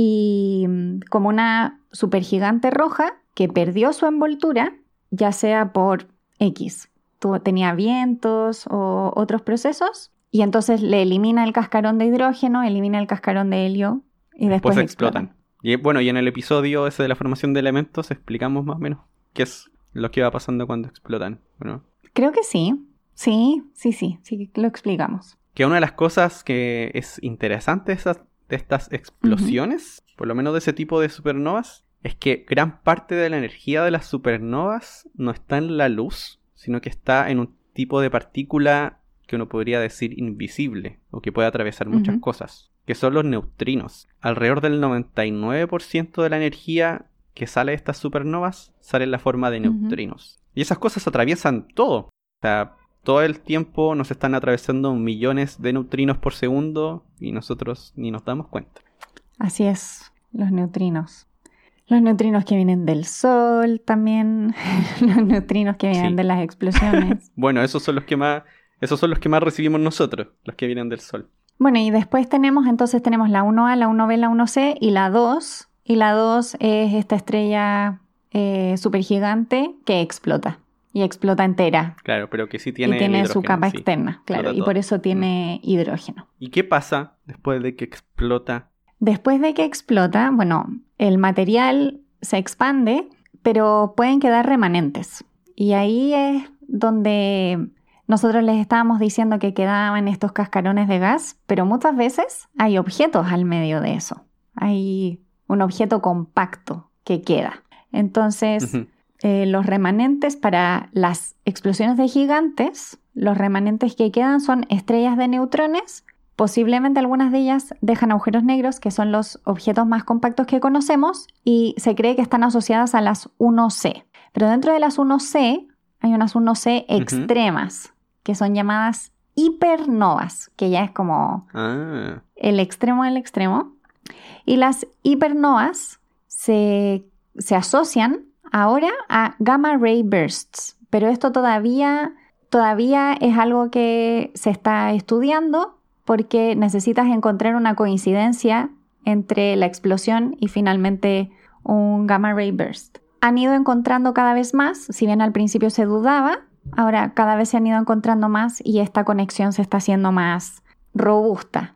y como una supergigante roja que perdió su envoltura, ya sea por X, Tuvo, tenía vientos o otros procesos, y entonces le elimina el cascarón de hidrógeno, elimina el cascarón de helio, y después, después explotan. explotan. Y bueno, y en el episodio ese de la formación de elementos explicamos más o menos qué es lo que va pasando cuando explotan, ¿no? Creo que sí, sí, sí, sí, sí, lo explicamos. Que una de las cosas que es interesante de, esas, de estas explosiones, uh-huh. por lo menos de ese tipo de supernovas, es que gran parte de la energía de las supernovas no está en la luz, sino que está en un tipo de partícula que uno podría decir invisible, o que puede atravesar uh-huh. muchas cosas, que son los neutrinos. Alrededor del noventa y nueve por ciento de la energía que sale de estas supernovas sale en la forma de neutrinos. Uh-huh. Y esas cosas atraviesan todo. O sea, todo el tiempo nos están atravesando millones de neutrinos por segundo y nosotros ni nos damos cuenta. Así es, los neutrinos. Los neutrinos que vienen del Sol también, los neutrinos que vienen sí. de las explosiones. Bueno, esos son los que más, esos son los que más recibimos nosotros, los que vienen del Sol. Bueno, y después tenemos, entonces tenemos la uno A, la uno B, la uno C y la dos. Y la dos es esta estrella eh, supergigante que explota. Y explota entera. Claro, pero que sí tiene Y tiene hidrógeno, su capa sí. externa, claro. Y por eso tiene mm. hidrógeno. ¿Y qué pasa después de que explota? Después de que explota, bueno, el material se expande, pero pueden quedar remanentes. Y ahí es donde nosotros les estábamos diciendo que quedaban estos cascarones de gas, pero muchas veces hay objetos al medio de eso. Hay un objeto compacto que queda. Entonces... Uh-huh. Eh, los remanentes para las explosiones de gigantes, los remanentes que quedan son estrellas de neutrones. Posiblemente algunas de ellas dejan agujeros negros, que son los objetos más compactos que conocemos, y se cree que están asociadas a las uno C. Pero dentro de las uno C hay unas uno C extremas, uh-huh. que son llamadas hipernovas, que ya es como ah. el extremo del extremo. Y las hipernovas se, se asocian ahora a gamma ray bursts, pero esto todavía, todavía es algo que se está estudiando porque necesitas encontrar una coincidencia entre la explosión y finalmente un gamma ray burst. Han ido encontrando cada vez más, si bien al principio se dudaba, ahora cada vez se han ido encontrando más y esta conexión se está haciendo más robusta.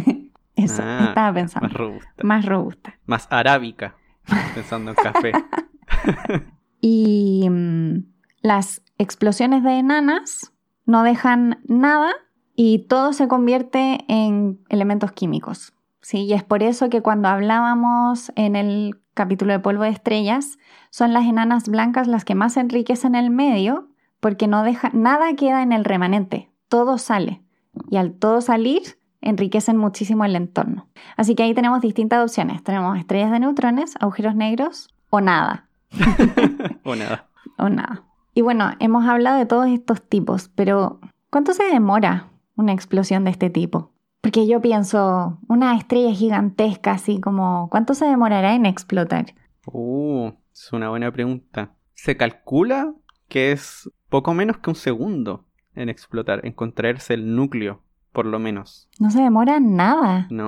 Eso, ah, estaba pensando. Más robusta. Más robusta. Más arábica, pensando en café. Y um, las explosiones de enanas no dejan nada y todo se convierte en elementos químicos, ¿sí? Y es por eso que cuando hablábamos en el capítulo de polvo de estrellas, son las enanas blancas las que más enriquecen el medio porque no deja, nada queda en el remanente, todo sale. Y al todo salir, enriquecen muchísimo el entorno. Así que ahí tenemos distintas opciones. Tenemos estrellas de neutrones, agujeros negros o nada. o nada. O nada. Y bueno, hemos hablado de todos estos tipos, pero ¿cuánto se demora una explosión de este tipo? Porque yo pienso, una estrella gigantesca así como, ¿cuánto se demorará en explotar? Uh, es una buena pregunta. Se calcula que es poco menos que un segundo en explotar, en contraerse el núcleo, por lo menos. No se demora nada. No.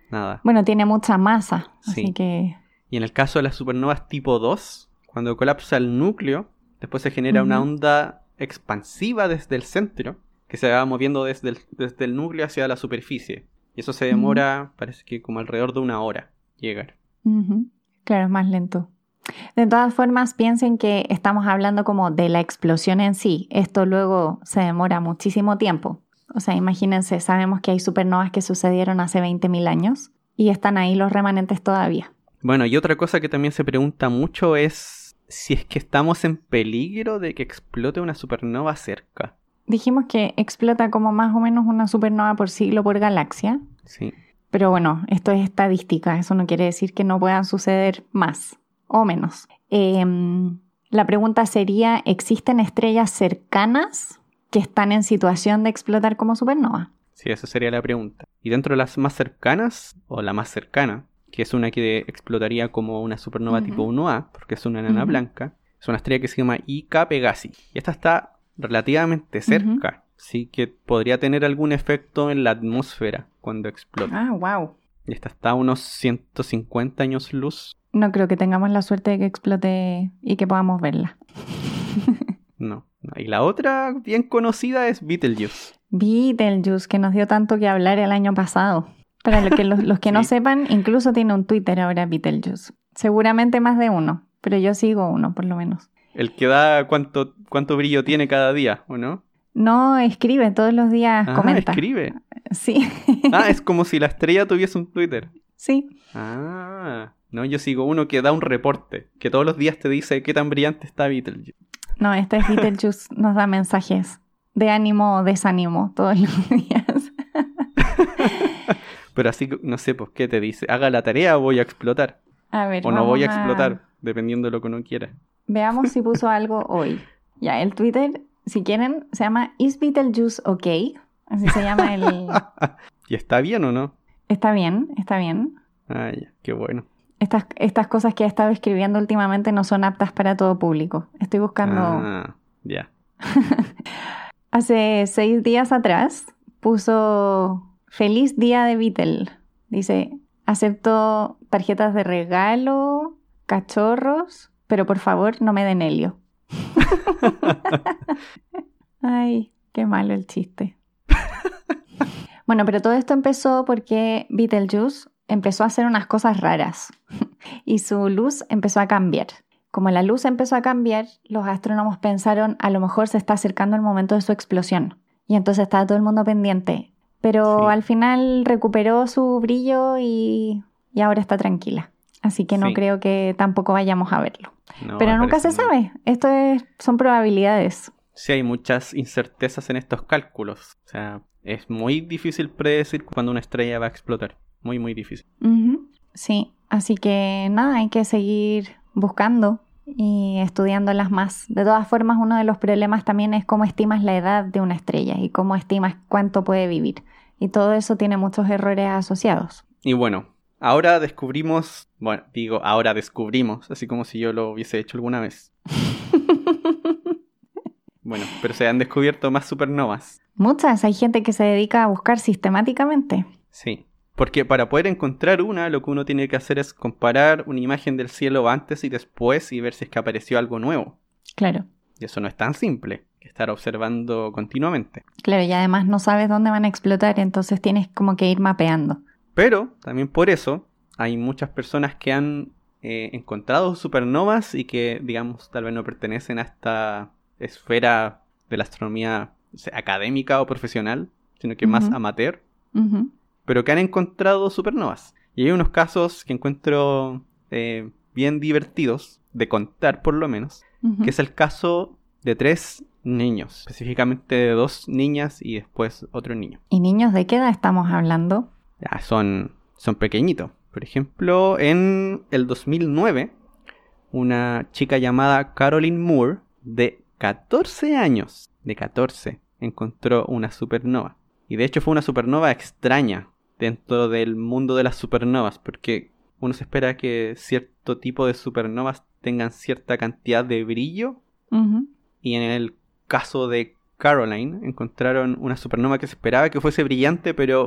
nada. Bueno, tiene mucha masa, Sí. así que... Y en el caso de las supernovas tipo dos, cuando colapsa el núcleo, después se genera Ujú. una onda expansiva desde el centro, que se va moviendo desde el, desde el núcleo hacia la superficie. Y eso se demora, parece que como alrededor de una hora llegar. Ujú. Claro, es más lento. De todas formas, piensen que estamos hablando como de la explosión en sí. Esto luego se demora muchísimo tiempo. O sea, imagínense, sabemos que hay supernovas que sucedieron hace veinte mil años y están ahí los remanentes todavía. Bueno, y otra cosa que también se pregunta mucho es si es que estamos en peligro de que explote una supernova cerca. Dijimos que explota como más o menos una supernova por siglo por galaxia. Sí. Pero bueno, esto es estadística. Eso no quiere decir que no puedan suceder más o menos. Eh, la pregunta sería, ¿existen estrellas cercanas que están en situación de explotar como supernova? Sí, esa sería la pregunta. Y dentro de las más cercanas, o la más cercana, que es una que explotaría como una supernova Ujú. tipo uno A, porque es una enana Ujú. blanca, es una estrella que se llama I K Pegasi. Y esta está relativamente cerca, así que podría tener algún efecto en la atmósfera cuando explote. Ah, wow. Y esta está a unos ciento cincuenta años luz. No creo que tengamos la suerte de que explote y que podamos verla. No, no. Y la otra bien conocida es Betelgeuse. Betelgeuse, que nos dio tanto que hablar el año pasado. Para lo que los, los que no Sí. sepan, incluso tiene un Twitter ahora Betelgeuse. Seguramente más de uno, pero yo sigo uno por lo menos. El que da cuánto, cuánto brillo tiene cada día, ¿o no? No escribe, todos los días Ah, comenta. escribe. Sí. Ah, es como si la estrella tuviese un Twitter. Sí. Ah, no, yo sigo uno que da un reporte, que todos los días te dice qué tan brillante está Betelgeuse. No, este es Betelgeuse, nos da mensajes de ánimo o desánimo todos los días. Pero así, no sé, pues, ¿qué te dice? Haga la tarea o voy a explotar. A ver, O no voy a vamos explotar, dependiendo de lo que uno quiera. Veamos si puso algo hoy. Ya, el Twitter, si quieren, se llama Is Betelgeuse OK? Así se llama el... ¿Y está bien o no? Está bien, está bien. Ah, ya, qué bueno. Estas, estas cosas que he estado escribiendo últimamente no son aptas para todo público. Estoy buscando... Ah, ya. Hace seis días atrás puso Feliz Día de Beatle. Dice, acepto tarjetas de regalo, cachorros, pero por favor no me den helio. Ay, qué malo el chiste. Bueno, pero todo esto empezó porque Betelgeuse empezó a hacer unas cosas raras y su luz empezó a cambiar. Como la luz empezó a cambiar, los astrónomos pensaron a lo mejor se está acercando el momento de su explosión. Y entonces estaba todo el mundo pendiente. Pero Sí. al final recuperó su brillo y, y ahora está tranquila. Así que no Sí. creo que tampoco vayamos a verlo. No, Pero me nunca se parece no. sabe. Esto es, son probabilidades. Sí, hay muchas incertezas en estos cálculos. O sea, es muy difícil predecir cuándo una estrella va a explotar. Muy, muy difícil. Ujú. Sí, así que nada, hay que seguir buscando y estudiándolas más. De todas formas, uno de los problemas también es cómo estimas la edad de una estrella y cómo estimas cuánto puede vivir. Y todo eso tiene muchos errores asociados. Y bueno, ahora descubrimos... Bueno, digo, ahora descubrimos, así como si yo lo hubiese hecho alguna vez. Bueno, pero se han descubierto más supernovas. Muchas, hay gente que se dedica a buscar sistemáticamente. Sí. Porque para poder encontrar una, lo que uno tiene que hacer es comparar una imagen del cielo antes y después y ver si es que apareció algo nuevo. Claro, Y eso no es tan simple, que estar observando continuamente. claro, y además no sabes dónde van a explotar, entonces tienes como que ir mapeando. Pero también por eso hay muchas personas que han eh, encontrado supernovas y que, digamos, tal vez no pertenecen a esta esfera de la astronomía, o sea, académica o profesional, sino que más Ujú. amateur, Ujú. pero que han encontrado supernovas. Y hay unos casos que encuentro eh, bien divertidos, de contar por lo menos, Ujú. que es el caso de tres niños, específicamente de dos niñas y después otro niño. ¿Y niños de qué edad estamos hablando? Ya, son, son pequeñitos. Por ejemplo, en el dos mil nueve, una chica llamada Caroline Moore, de catorce años, de catorce, encontró una supernova. Y de hecho fue una supernova extraña dentro del mundo de las supernovas, porque uno se espera que cierto tipo de supernovas tengan cierta cantidad de brillo, Ujú. y en el caso de Caroline encontraron una supernova que se esperaba que fuese brillante, pero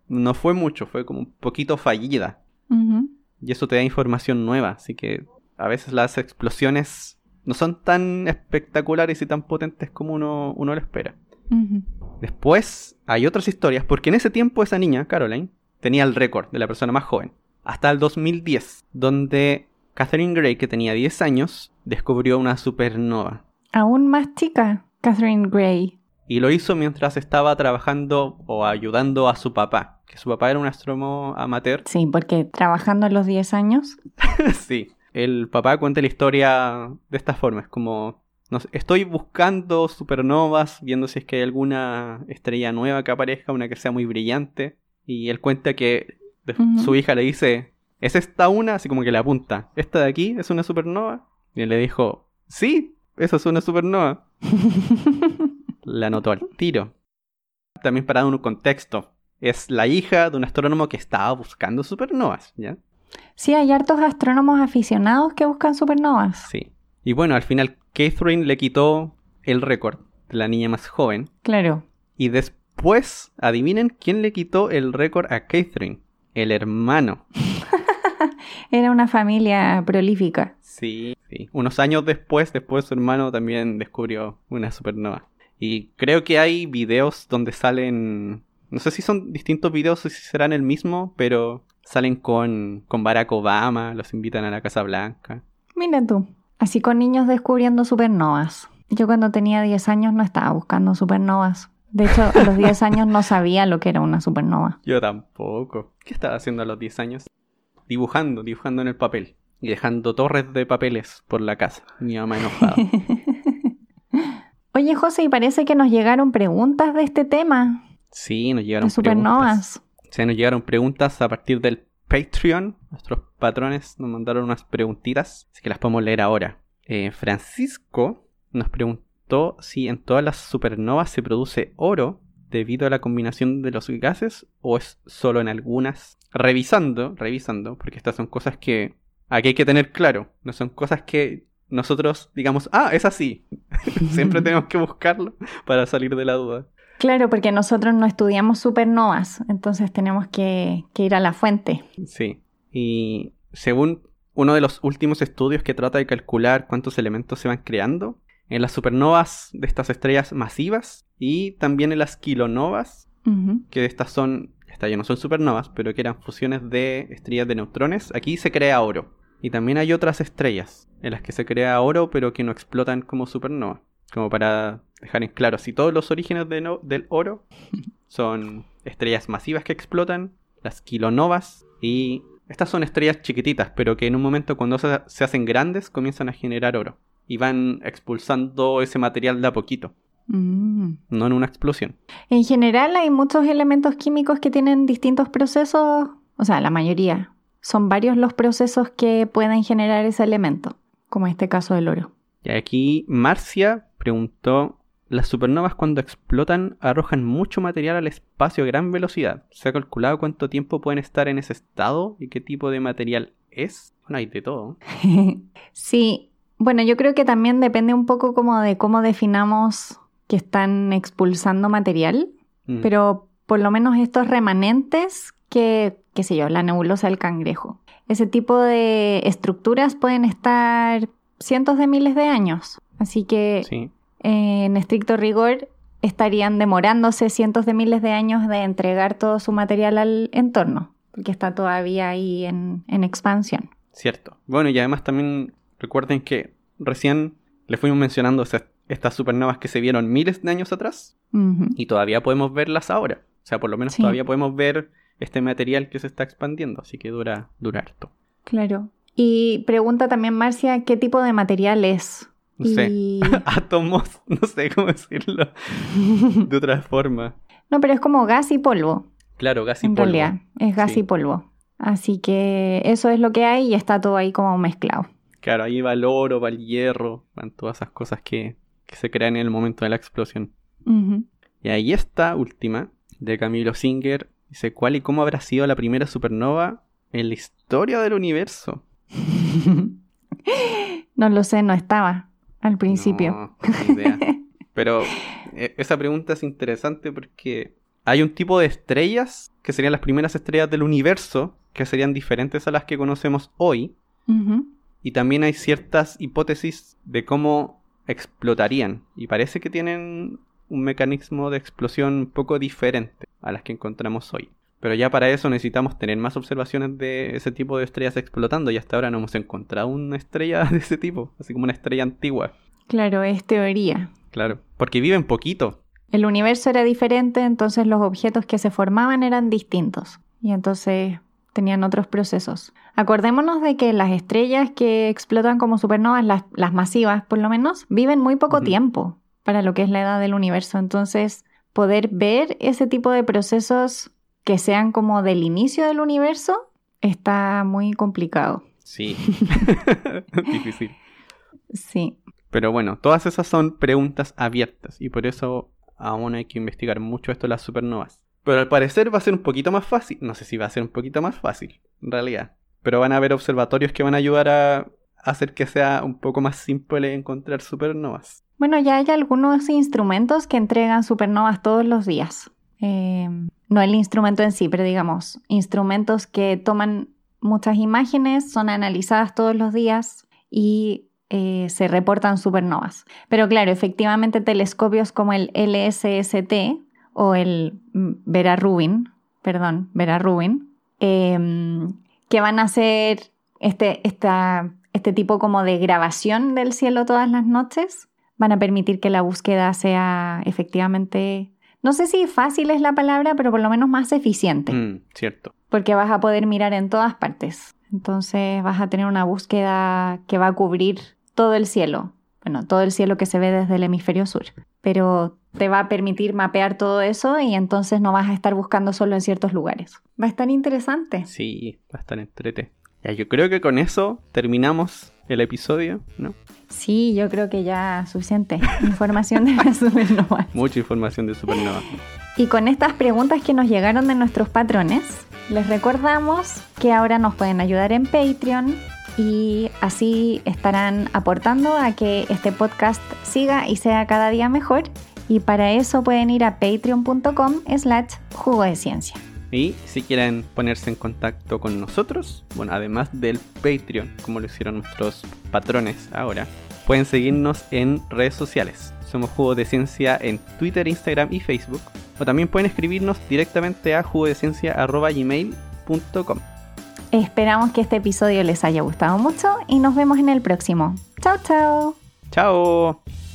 no fue mucho, fue como un poquito fallida. Ujú. Y eso te da información nueva, así que a veces las explosiones no son tan espectaculares y tan potentes como uno, uno lo espera. Ujú. Después hay otras historias, porque en ese tiempo esa niña, Caroline, tenía el récord de la persona más joven. Hasta el dos mil diez, donde Catherine Gray, que tenía diez años, descubrió una supernova. Aún más chica, Catherine Gray. Y lo hizo mientras estaba trabajando o ayudando a su papá, que su papá era un astrónomo amateur. Sí, porque trabajando a los diez años. Sí, el papá cuenta la historia de esta forma, es como... No sé, estoy buscando supernovas, viendo si es que hay alguna estrella nueva que aparezca, una que sea muy brillante. Y él cuenta que de- Ujú. su hija le dice, ¿es esta una? Así como que le apunta, ¿esta de aquí es una supernova? Y él le dijo, sí, esa es una supernova. La anotó al tiro. También para dar un contexto, es la hija de un astrónomo que estaba buscando supernovas, ¿ya? Sí, hay hartos astrónomos aficionados que buscan supernovas. Sí. Y bueno, al final Catherine le quitó el récord de la niña más joven. Claro. Y después, adivinen quién le quitó el récord a Catherine. El hermano. Era una familia prolífica. Sí, sí. Unos años después, después su hermano también descubrió una supernova. Y creo que hay videos donde salen... No sé si son distintos videos o si serán el mismo, pero salen con, con Barack Obama, los invitan a la Casa Blanca. Mira tú. Así con niños descubriendo supernovas. Yo cuando tenía diez años no estaba buscando supernovas. De hecho, a los diez años no sabía lo que era una supernova. Yo tampoco. ¿Qué estaba haciendo a los diez años? Dibujando, dibujando en el papel. Y dejando torres de papeles por la casa. Mi mamá enojada. Oye, José, y parece que nos llegaron preguntas de este tema. Sí, nos llegaron De supernovas. preguntas. O sea, nos llegaron preguntas a partir del Patreon. Nuestros patrones nos mandaron unas preguntitas, así que las podemos leer ahora. Eh, Francisco nos preguntó si en todas las supernovas se produce oro debido a la combinación de los gases o es solo en algunas. Revisando, revisando, porque estas son cosas que aquí hay que tener claro. No son cosas que nosotros digamos, ah, es así. Siempre tenemos que buscarlo para salir de la duda. Claro, porque nosotros no estudiamos supernovas, entonces tenemos que, que ir a la fuente. Sí, y según uno de los últimos estudios que trata de calcular cuántos elementos se van creando, en las supernovas de estas estrellas masivas y también en las kilonovas, Ujú. que estas son, estas ya no son supernovas, pero que eran fusiones de estrellas de neutrones, aquí se crea oro. Y también hay otras estrellas en las que se crea oro, pero que no explotan como supernova. Como para dejar en claro, si todos los orígenes de no- del oro son estrellas masivas que explotan, las kilonovas, y estas son estrellas chiquititas, pero que en un momento cuando se, se hacen grandes comienzan a generar oro. Y van expulsando ese material de a poquito, Mm. no en una explosión. En general hay muchos elementos químicos que tienen distintos procesos, o sea, la mayoría. Son varios los procesos que pueden generar ese elemento, como en este caso del oro. Y aquí Marcia preguntó, ¿las supernovas cuando explotan arrojan mucho material al espacio a gran velocidad? ¿Se ha calculado cuánto tiempo pueden estar en ese estado y qué tipo de material es? Bueno, hay de todo. Sí, bueno, yo creo que también depende un poco como de cómo definamos que están expulsando material, Mm. pero por lo menos estos remanentes que, qué sé yo, la nebulosa del cangrejo. Ese tipo de estructuras pueden estar cientos de miles de años, así que Sí, eh, en estricto rigor estarían demorándose cientos de miles de años de entregar todo su material al entorno, porque está todavía ahí en, en expansión. cierto. Bueno, y además también recuerden que recién les fuimos mencionando esas- estas supernovas que se vieron miles de años atrás Ujú. y todavía podemos verlas ahora. O sea, por lo menos Sí. todavía podemos ver este material que se está expandiendo, así que dura, dura harto. Claro. Y pregunta también Marcia, ¿qué tipo de material es? No sé. Y- Átomos, no sé cómo decirlo de otra forma. No, pero es como gas y polvo, Claro, gas y en polvo. realidad. Es gas Sí. y polvo. Así que eso es lo que hay y está todo ahí como mezclado. Claro, ahí va el oro, va el hierro, van todas esas cosas que, que se crean en el momento de la explosión. Ujú. Y ahí esta última, de Camilo Singer, dice, ¿cuál y cómo habrá sido la primera supernova en la historia del universo? No lo sé, no estaba al principio. No, ni idea. Pero eh, esa pregunta es interesante porque hay un tipo de estrellas que que serían las primeras estrellas del universo, que serían diferentes a las que conocemos hoy. Ujú. Y también hay ciertas hipótesis de cómo explotarían. Y parece que tienen un mecanismo de explosión un poco diferente a las que encontramos hoy. Pero ya para eso necesitamos tener más observaciones de ese tipo de estrellas explotando. Y hasta ahora no hemos encontrado una estrella de ese tipo, así como una estrella antigua. Claro, es teoría. Claro, porque viven poquito. El universo era diferente, entonces los objetos que se formaban eran distintos. Y entonces tenían otros procesos. Acordémonos de que las estrellas que explotan como supernovas, las, las masivas por lo menos, viven muy poco Ujú. tiempo para lo que es la edad del universo. Entonces, poder ver ese tipo de procesos que sean como del inicio del universo está muy complicado. Sí, difícil. Sí. Pero bueno, todas esas son preguntas abiertas y por eso aún hay que investigar mucho esto de las supernovas. Pero al parecer va a ser un poquito más fácil. No sé si va a ser un poquito más fácil, en realidad. Pero van a haber observatorios que van a ayudar a hacer que sea un poco más simple encontrar supernovas. Bueno, ya hay algunos instrumentos que entregan supernovas todos los días. Eh, no el instrumento en sí, pero digamos, instrumentos que toman muchas imágenes, son analizadas todos los días y eh, se reportan supernovas. Pero claro, efectivamente telescopios como el L S S T o el Vera Rubin, perdón, Vera Rubin, eh, que van a hacer este, esta, este tipo como de grabación del cielo todas las noches, van a permitir que la búsqueda sea efectivamente, no sé si fácil es la palabra, pero por lo menos más eficiente. Mm, cierto. Porque vas a poder mirar en todas partes. Entonces vas a tener una búsqueda que va a cubrir todo el cielo. Bueno, todo el cielo que se ve desde el hemisferio sur. Pero te va a permitir mapear todo eso y entonces no vas a estar buscando solo en ciertos lugares. Va a estar interesante. Sí, va a estar entrete. Ya, yo creo que con eso terminamos el episodio, ¿no? Sí, yo creo que ya suficiente información de las supernovas. Mucha información de supernovas. Y con estas preguntas que nos llegaron de nuestros patrones, les recordamos que ahora nos pueden ayudar en Patreon y así estarán aportando a que este podcast siga y sea cada día mejor. Y para eso pueden ir a patreon.com slash jugo de ciencia. Y si quieren ponerse en contacto con nosotros, bueno, además del Patreon, como lo hicieron nuestros patrones ahora, pueden seguirnos en redes sociales. Somos Jugo de Ciencia en Twitter, Instagram y Facebook. O también pueden escribirnos directamente a jugodeciencia arroba gmail punto com. Esperamos que este episodio les haya gustado mucho y nos vemos en el próximo. ¡Chao, chao! ¡Chao!